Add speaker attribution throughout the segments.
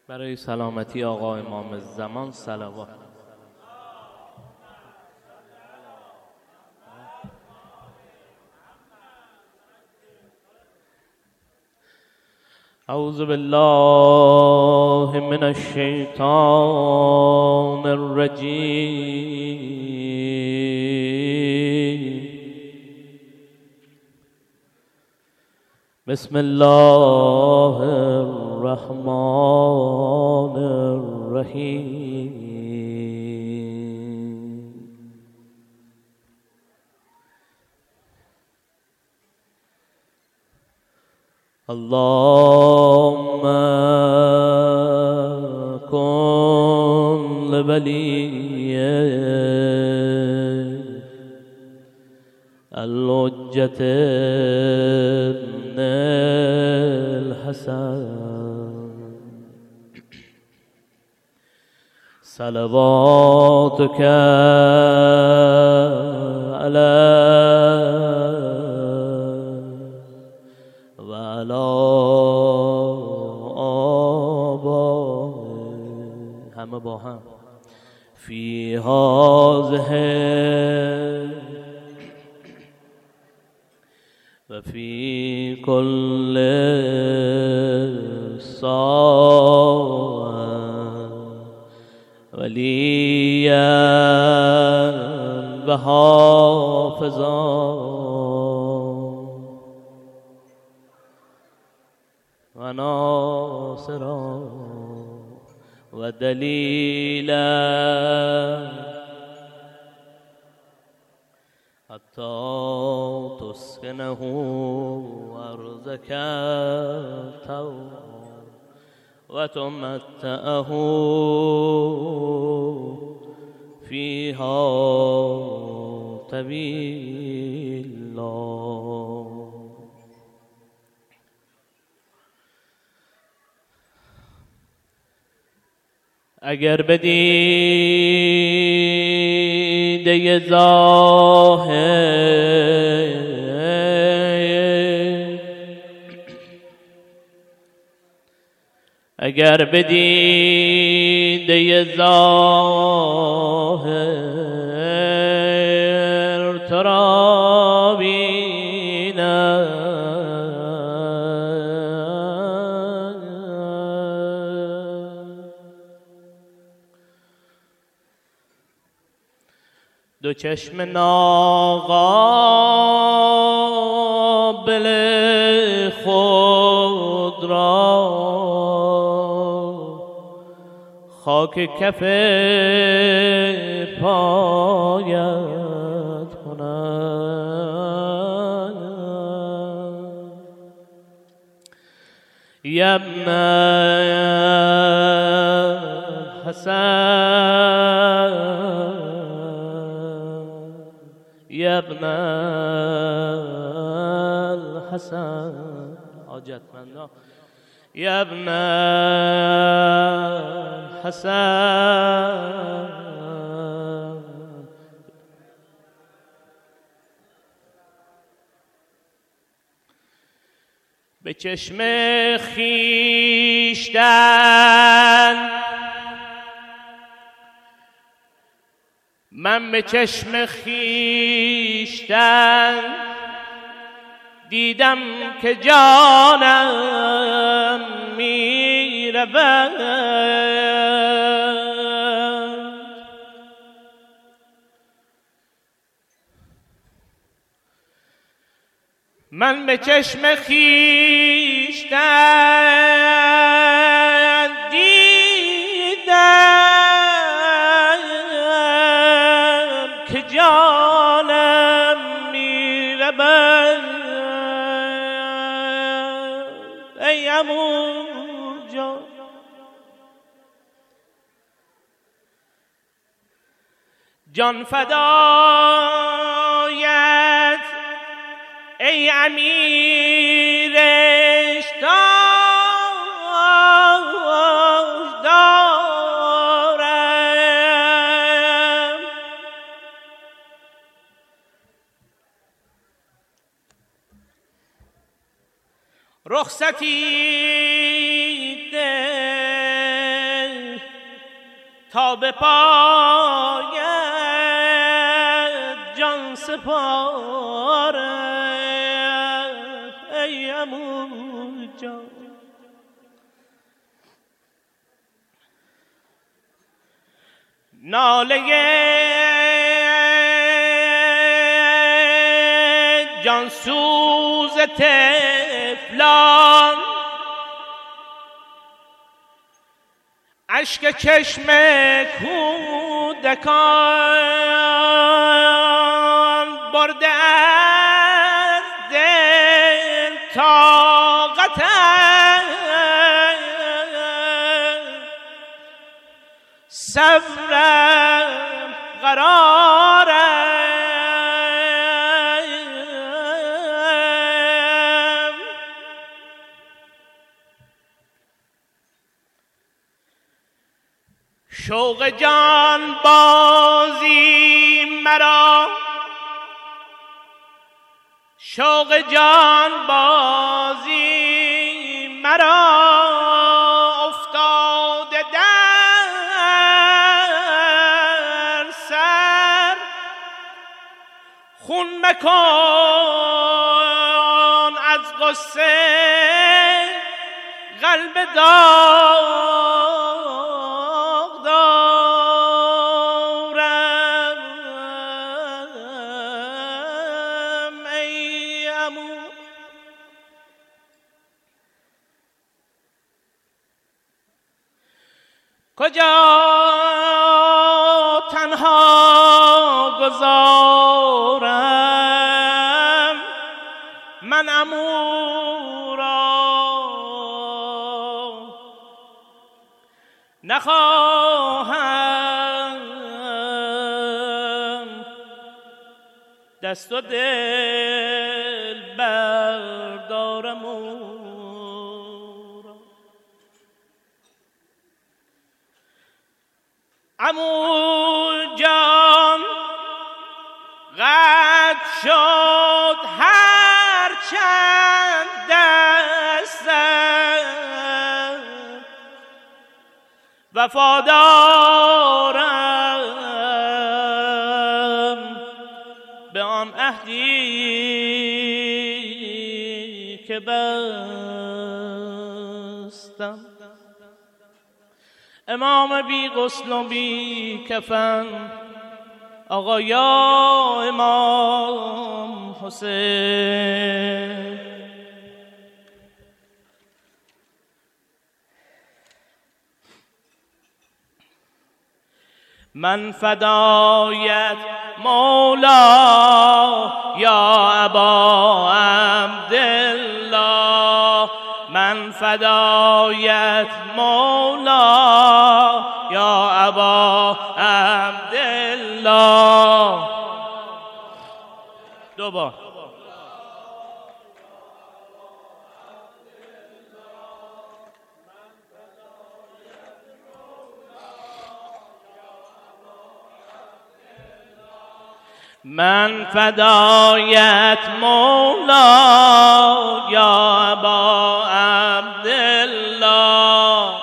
Speaker 1: برای سلامتی آقا امام زمان صلوات. اعوذ بالله من الشیطان الرجیم. بسم الله الرحمن الرحیم. اللهم کن لولی الحجة ابن الحسن صلواتك علیه و علی آبائه. همه با هم فی هذه و فی کل ساعة ولیا و حافظا و ناصرا و دلیلا حتی تسکنه ارضک طوعا و تمتعه فیها طویلا. اگر به دیده ظاهر اگر به دیده ظاهر تو را بینم دو چشم ناقابل خود را خاک کف پایت کنم. یا ابن حسن یا ابن الحسن حاجتمندان یا ابن الحسن به چشم خویشتن من به چشم خویشتن دیدم که جانم می رود. من به چشم خویشتن دیدم که جانم می رود. ای عمو جان جان فدایت ای امیر تاج دارم. رخصتی ده تا به پای جان سپاره ای عمو جان. ناله جانسوز طفلان، اشک چشم کودکان برده از دل طاقت صبرم قرارم. شوق جان بازی مرا، شوق جان بازی مرا افتاده در سر. خون مکن از غصه قلب داغ دارم ای عمو. کجا تنها گذارم من عمو را، نخواهم دست و دل بردارم او را. عمو جان قد شد هر چند دستم، وفادارم به آن عهدی که بستم. امام بی غسل و بی کفن آقا یا امام حسین. من فدایت مولا یا ابا عبدالله، من فدایت مولا یا ابا عبدالله. دوبار من فدایت مولا یا ابا عبدالله.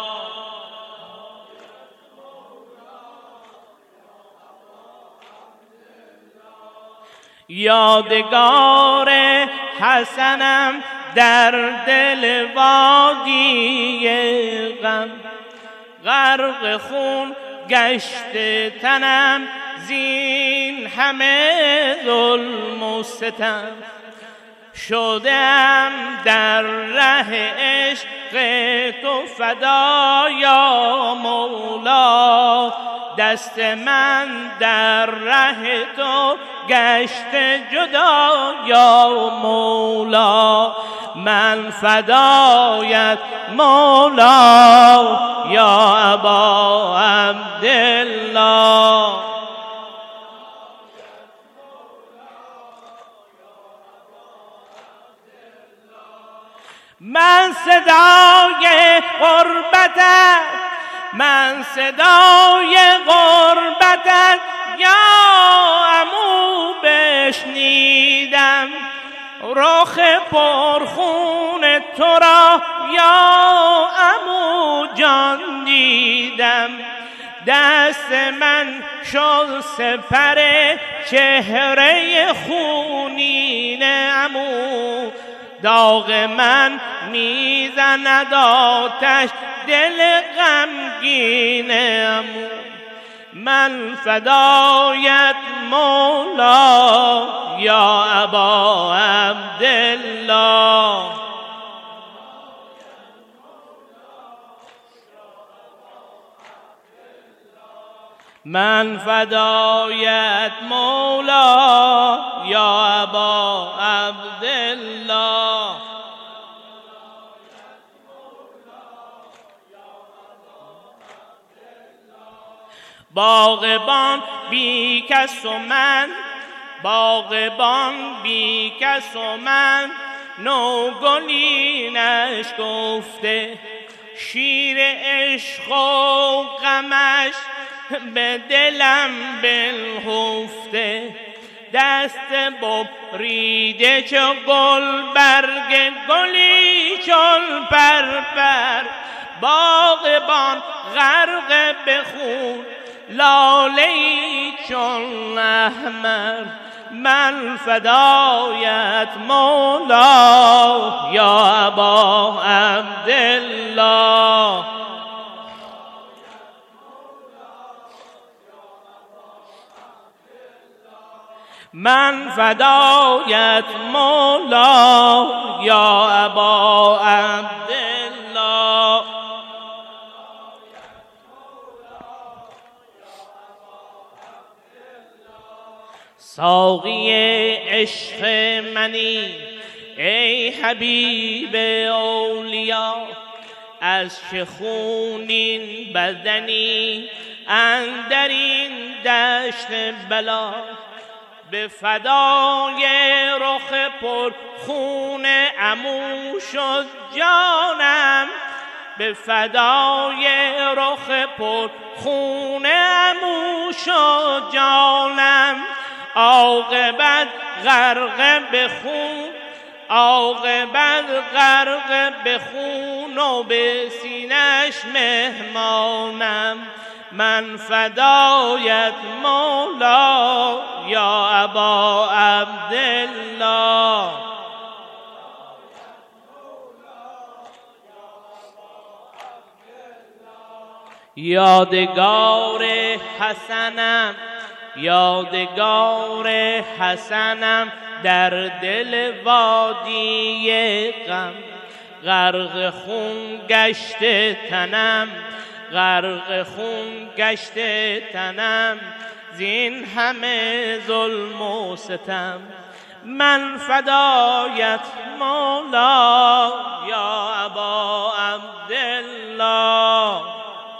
Speaker 1: یادگار حسنم در دل وادی غم، غرق خون گشت تنم زین همه ظلم و ستم. شدم در ره عشق تو فدا یا مولا، دست من در ره تو گشت جدا یا مولا. من فدایت مولا یا ابا عبدالله. من صدای غربتت، من صدای غربتت یا عمو بشنیدم، رخ پرخون تو را یا عمو جان دیدم.
Speaker 2: دست من شد سپر چهره خونین عمو، داغ من میزند آتش دل غمگین عمو. من فدایت مولا یا ابا عبدالله، من فدایت مولا یا ابا عبدالله. باغبان بی کس و من، باغبان بی کس و من، نوگلینش گفته شیر عشق و غمش به دلم بنهفته. دست ببریده چو گل برگ گلی چون پرپر، باغبان غرق به خون لاله‌ای چون احمر. من فدایت مولا یا ابا عبدالله، من فدایت مولا یا ابا عبدالله. ساقی عشق منی ای حبیب اولیا، از چه خونین بدنی اندرین دشت بلا. به فدای رخ پر خون عمو شد جانم، به فدای رخ پر خون عمو شد جانم. عاقبت غرق به خون، عاقبت غرق به خون و به سینش مهمانم. من فدایت مولا یا ابا عبدالله، یادگار حسنم، یادگار حسنم در دل وادی غم. غرق خون گشته تنم، غرق خون گشته تنم، زین همه ظلم و ستم. من فدایت مولا یا ابا عبدالله،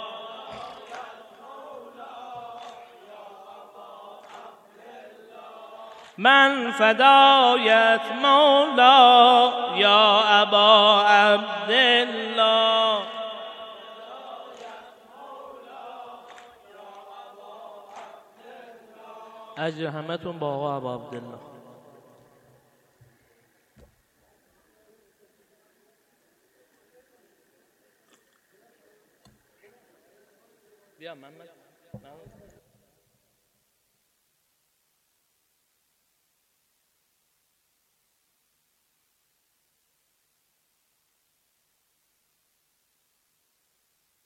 Speaker 2: من فدایت مولا یا ابا عبدالله.
Speaker 1: اجر همتون با آقا ابا عبدالله. بیا محمد.